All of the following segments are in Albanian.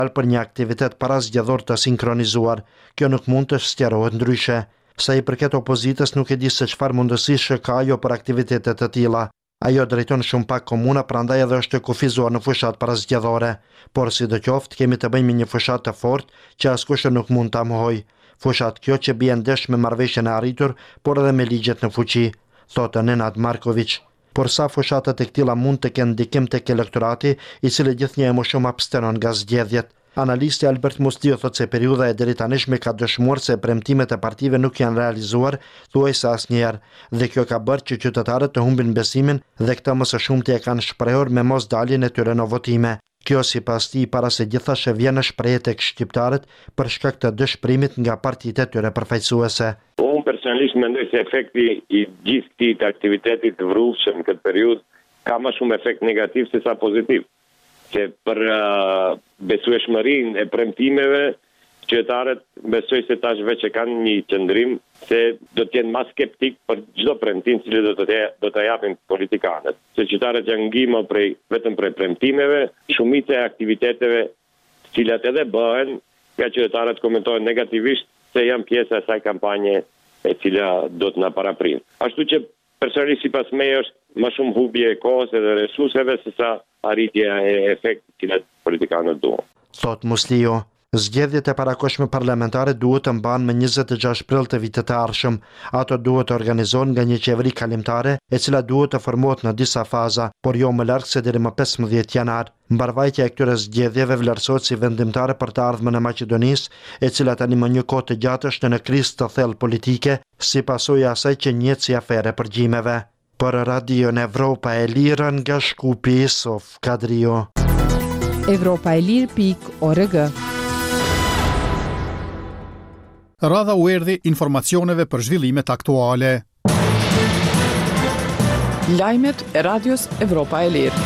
për një aktivitet parazgjedhor të sinkronizuar. Kjo nuk mund të sqarohet ndryshe. Sa i përket opozitës, nuk e di se çfarë mundësish ka ajo për aktivitete të tilla. Ajo drejton shumë pak komuna, prandaj edhe është kufizuar në fushat parazgjedhore. Por sidoqoftë kemi të bëjmë një fushat të fortë që askush nuk mund ta mohojë. Fushat kjo që bie ndesh me marrëveshjen e arritur, por edhe me ligjet në fuqi, thotë Nenad Marković. Por sa fushatat e këtilla mund të kenë ndikim tek elektorati, i cili gjithnjë më shumë abstenon nga zgjedhjet. Analisti Albert Musliu thotë se periudha e deri tanishme ka dëshmuar se premtimet e partive nuk janë realizuar thuajse asnjëherë, dhe kjo ka bërë që qytetarët të humbin besimin dhe këta më së shumti e kanë shprehur me mosdaljen e tyre në votime. Kjo sipas tij para se gjithashë vjen në shprehje tek shqiptarët për shkak të dëshpërimit nga partitë e tyre përfaqësuese. Unë personalisht mendoj se efekti i gjithë këtij aktivitetit të vrrueshëm në këtë periudhë ka më shumë efekt negativ se sa pozitiv. Se për besueshmërinë e premtimeve, qytetarët besoj se tash veç e kanë një qëndrim se do të jenë më skeptik për çdo premtim që do të japin politikanët. Se qytetarët janë ngjimur vetëm prej premtimeve, shumica e aktiviteteve, të cilat edhe bëhen, nga qytetarët komentojnë negativisht se janë pjesë e asaj kampanje e cila do të na paraprin. Ashtu që personalisht sipas meje është më shumë humbje e kohës dhe resurseve se sa arritja e efektit që politikanët duan. Thot Musliu, zgjedhjet e parakohshme parlamentare duhet të mbahen më 26 prill të vitit të ardhshëm. Ato duhet të organizohen nga një qeveri kalimtare, e cila duhet të formohet në disa faza, por jo më larg se deri më 15 janar. Mbarvajtja e këtyre zgjedhjeve vlerësohet si vendimtare për të ardhmen e Maqedonisë, e cila tani më një kohë të gjatë është në krizë të thellë politike, si pasojë e asaj që njihet si afere përgjimeve. Për Radion Evropa e Lirë nga Shkupi, Sof Kadrio. Evropaelir.org. Radha u erdhi informacioneve për zhvillimet aktuale. Lajmet e Radios Evropa e Lirë.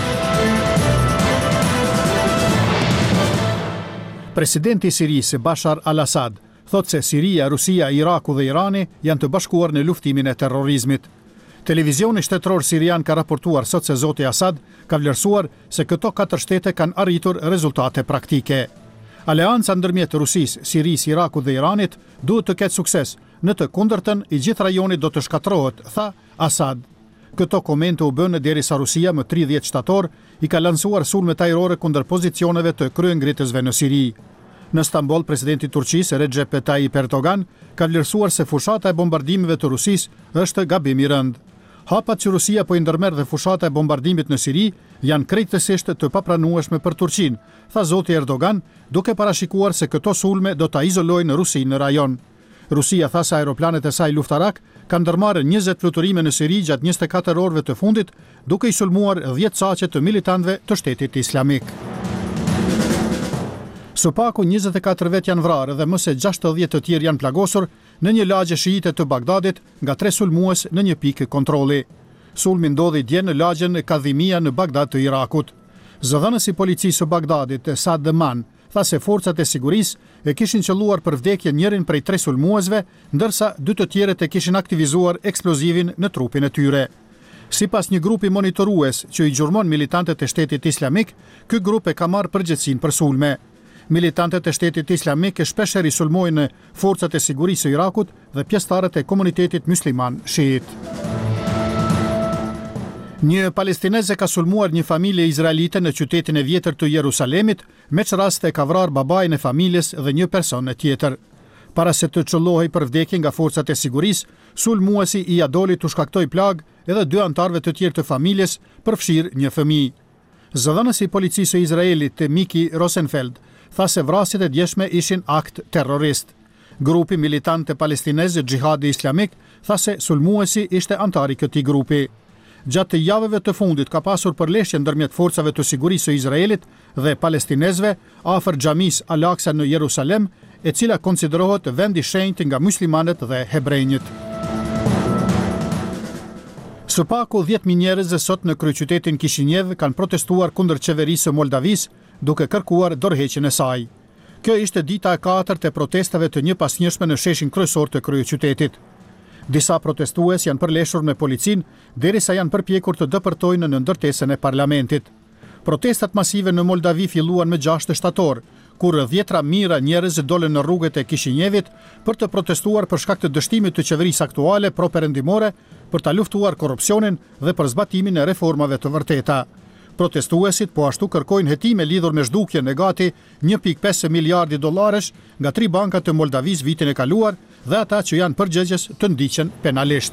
Presidenti i Sirisë Bashar al-Assad thotë se Siria, Rusia, Iraku dhe Irani janë të bashkuar në luftimin e terrorizmit. Televizioni shtetëror sirian ka raportuar sot se zoti Assad ka vlerësuar se këto 4 shtete kanë arritur rezultate praktike. Aleanca ndërmjet Rusisë, Sirisë, Irakut dhe Iranit duhet të ketë sukses. Në të kundërtën, i gjithë rajoni do të shkatërrohet, tha Assad. Këto komente u bënë derisa Rusia më 30 shtator i ka lansuar sulme ajrore kundër pozicioneve të kryengritësve në Siri. Në Stamboll, presidenti i Turqisë Recep Tayyip Erdogan ka vlerësuar se fushata e bombardimeve të Rusisë është gabim i rënd. Hapat që Rusia po i ndërmerr dhe fushata e bombardimit në Siri janë krejtësisht të papranueshme për Turqinë, tha zoti Erdogan, duke parashikuar se këto sulme do ta izolojnë Rusinë në rajon. Rusia tha se aeroplanet e saj luftarak kanë ndërmarrë 20 fluturime në Siri gjatë 24 orëve të fundit, duke i sulmuar 10 saqe të militantëve të Shtetit Islamik. Së paku 24 vet janë vrarë dhe më se 60 të tjerë janë plagosur në një lagje shiite të Bagdadit nga 3 sulmues në një pikë kontrolli. Sulmi ndodhi dje në lagjen Kadhimia në Bagdad të Irakut. Zëdhënësi i policisë së Bagdadit, Saad Deman, tha se forcat e sigurisë e kishin qelluar për vdekje njërin prej 3 sulmuesve, ndërsa 2 të tjerët e kishin aktivizuar eksplozivin në trupin e tyre. Sipas një grupi monitorues që i gjurmon militantët e Shtetit Islamik, ky grup e ka marrë përgjegjësinë për sulme. Militantët e Shtetit Islamik shpeshherë sulmojnë forcat e sigurisë së Irakut dhe pjesëtarët e komunitetit musliman šiit. Një palestineze ka sulmuar një familje izraelite në qytetin e vjetër të Jerusalemit, me që rast e ka vrarë babain e familjes dhe një person tjetër. Para se të çellohej për vdekje nga forcat e sigurisë, sulmuesi i ia doli të shkaktoj plag edhe 2 antarëve të tjerë të familjes, përfshirë një fëmijë. Zëdhënësi i policisë së Izraelit, Miki Rosenfeld, tha se vrasjet e djeshme ishin akt terrorist. Grupi militant të palestinez Xhihadi Islamik tha se sulmuesi ishte antar i këtij grupi. Gjatë javëve të fundit ka pasur përleshje ndërmjet forcave të sigurisë së Izraelit dhe palestinezëve afër xhamisë Al-Aqsa në Jerusalem, e cila konsiderohet vend i shenjtë nga muslimanët dhe hebrejnët. Së paku 10.000 njerëz sot në kryeqytetin Kishinev kanë protestuar kundër qeverisë së Moldavisë, duke kërkuar dorëheqjen e saj. Kjo ishte dita e 4 e protestave të njëpasnjëshme në sheshin kryesor të kryeqytetit. Disa protestues janë përleshur me policinë derisa janë përpjekur të dëpërtojnë në ndërtesën e parlamentit. Protestat masive në Moldavi filluan me 6 shtator, kur dhjetra mijëra njerëz dolën në rrugët e Kishinjevit për të protestuar për shkak të dështimit të qeverisë aktuale pro-perëndimore për ta luftuar korrupsionin dhe për zbatimin e reformave të vërteta. Protestuesit po ashtu kërkojnë hetime lidhur me zhdukjen e gati 1.5 miliardi dollarësh nga 3 banka të Moldavis vitin e kaluar dhe ata që janë përgjegjës të ndiqen penalisht.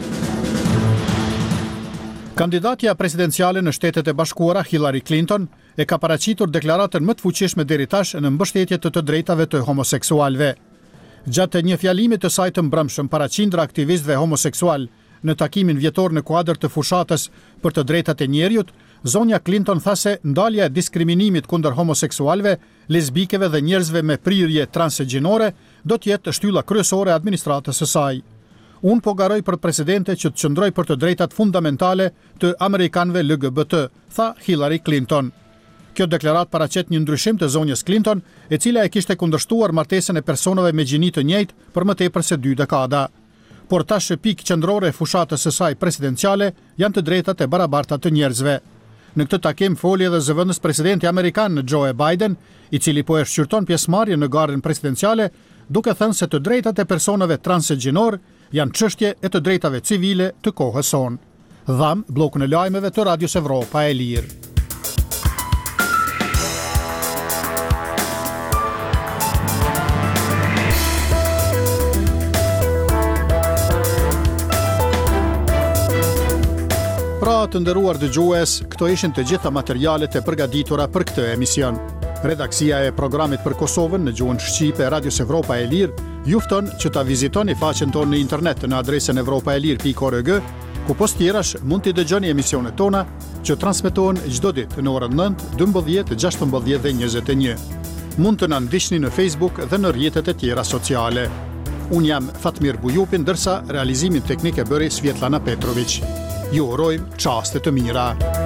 Kandidatja presidenciale në Shtetet e Bashkuara Hillary Clinton e ka paraqitur deklaratën më të fuqishme deri tash në mbështetje të drejtave të homoseksualëve. Gjatë një fjalimi të saj të mbrëmshëm para qindra aktivistëve homoseksual në takimin vjetor në kuadër të fushatës për të drejtat e njerëzit, zonja Clinton tha se ndalja e diskriminimit kundër homoseksualëve, lesbikeve dhe njerëzve me prirje transgjinore do të jetë shtylla kryesore e administratës së saj. Unë po garoj për presidente që të qëndroj për të drejtat fundamentale të amerikanëve LGBT, tha Hillary Clinton. Kjo deklarat paraqet një ndryshim të zonjës Clinton, e cila e kishte kundërshtuar martesën e personave me gjini të njëjtë për më tepër se 2 dekada. Por tash pikë qendrore e fushatës së saj presidenciale janë të drejtat e barabarta të njerëzve. Në këtë takim foli edhe zëvendës presidenti amerikan Joe Biden, i cili po e shqyrton pjesëmarrjen në garën presidenciale, duke thënë se të drejtat e personave transgjinor janë çështje e të drejtave civile të kohës sonë. Dham bllokun e lajmeve të Radios Evropa e Lirë. Pra të nderuar dëgjues, këto ishin të gjitha materialet e përgatitura për këtë emision. Redaksia e programit për Kosovën në gjuhën shqipe Radios Evropa e Lirë ju fton që ta vizitoni faqen tonë në internet në adresën evropaelir.org, ku post tjerash mund t'i dëgjoni emisionet tona që transmetohen çdo ditë në orën 9, 12, 16 dhe 21. Mund të na ndiqni në Facebook dhe në rrjetet e tjera sociale. Unë jam Fatmir Bujupi, ndërsa realizimin teknik e bëri Svetlana Petrović. Ju urojmë çaste të mira.